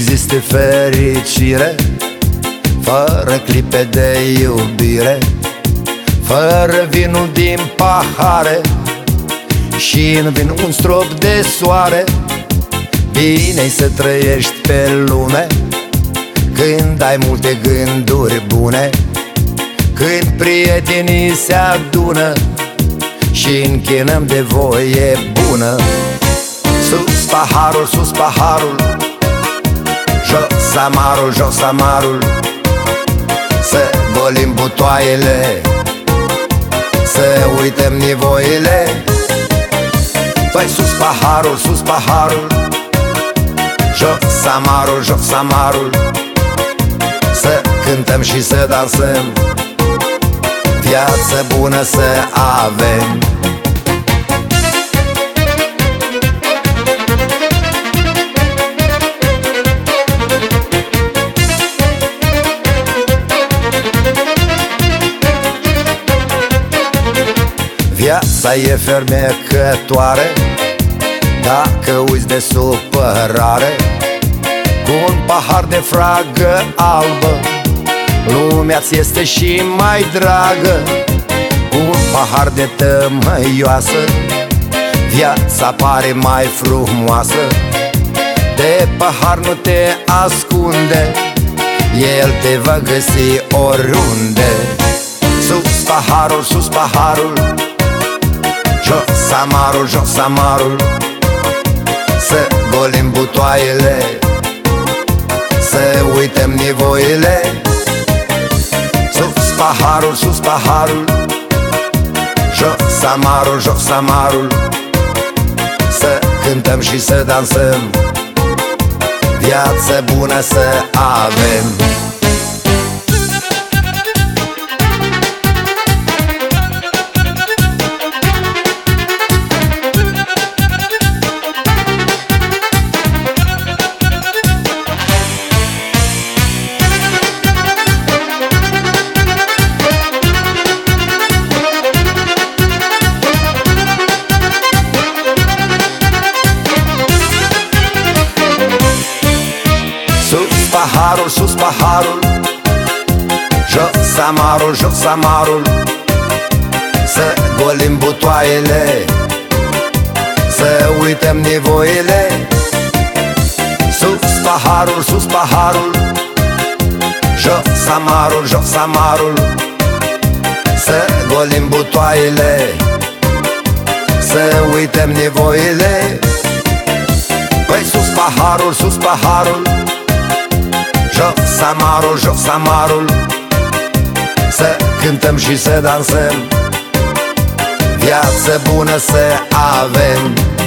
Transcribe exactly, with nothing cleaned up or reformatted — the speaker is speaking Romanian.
existe fericire fără clipe de iubire, fără vinul din pahare și în vin un strop de soare. Bine-i să trăiești pe lume când ai multe gânduri bune, când prietenii se adună și închinăm de voie bună. Sus paharul, sus paharul, jos amarul, jos amarul, să golim butoaiele, să uităm nivoile. Păi sus paharul, sus paharul, jos amarul, jos amarul, să cântăm și să dansăm, viață bună să avem. Viața e fermecătoare dacă uiți de supărare. Cu un pahar de fragă albă lumea-ți este și mai dragă. Cu un pahar de tămăioasă viața pare mai frumoasă. De pahar nu te ascunde, el te va găsi oriunde. Sus paharul, sus paharul, jos amarul, jos amarul, să golim butoaiele, să uităm nivoile. Sus paharul, sus paharul, jos amarul, jos amarul, să cântăm și să dansăm, viață bună să avem. Paharul, sus paharul, jos amarul, jos amarul, să golim butoaiele, să uităm nivoile. Sus paharul, sus paharul, jos amarul, jos amarul, să golim butoaiele, să uităm nivoile. Păi sus paharul, sus paharul, jos amarul, jos amarul, să cântăm și să dansăm, viață bună să avem.